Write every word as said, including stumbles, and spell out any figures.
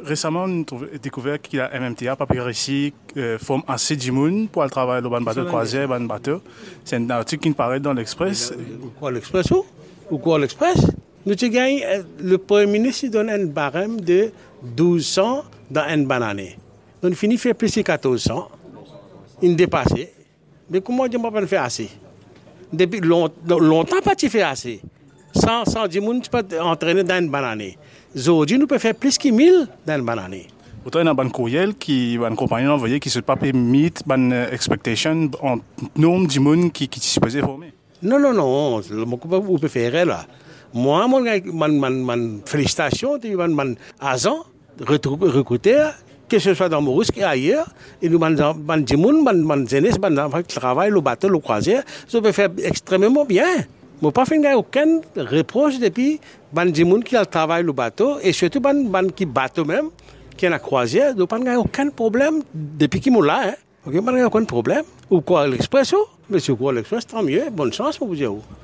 récemment, nous avons découvert qu'il y a M M T A, Papier ici, euh, forme assez d'imoun pour le travail de bateau de croisière, ban bateau. C'est un article qui paraît dans l'Express. Quoi, l'Express où? Ou quoi, l'Express? Nous avons gagné, le Premier ministre donne un barème de douze cents dans une bonne année. On finit faire plus de quatorze cents. Il dépasse. Mais comment on ne peut pas faire assez? Depuis longtemps, longtemps pas tu fais assez. Sans, sans dix personnes, tu peux entraîner dans une bonne année. Aujourd'hui, nous pouvons faire plus que mille dans une bonne année. Pourtant, il y a un courriel qui une compagnie envoyé qui ne peut pas mettre une expectation en nombre de gens qui qui sont supposés former. Non, non, non. Vous pouvez faire là. Moi, mon, mon, mon, mon félicitations, mon, mon agent, recruteur, que ce soit dans Maurice et ailleurs, et nous, mon, mon, mon, mon jeunesse, mon enfant qui travaille, le bateau, le croisière, ça peut faire extrêmement bien. Je ne peux pas faire aucun reproche depuis les gens qui travaillent le bateau, et surtout les gens qui bateau même, qui ont la croisière, je n'ai pas aucun problème depuis qu'ils sont là. Hein. Okay, pas aucun problème. Ou quoi, l'Expresso? Mais c'est quoi, l'Express, tant mieux. Bonne chance, pour vous dire.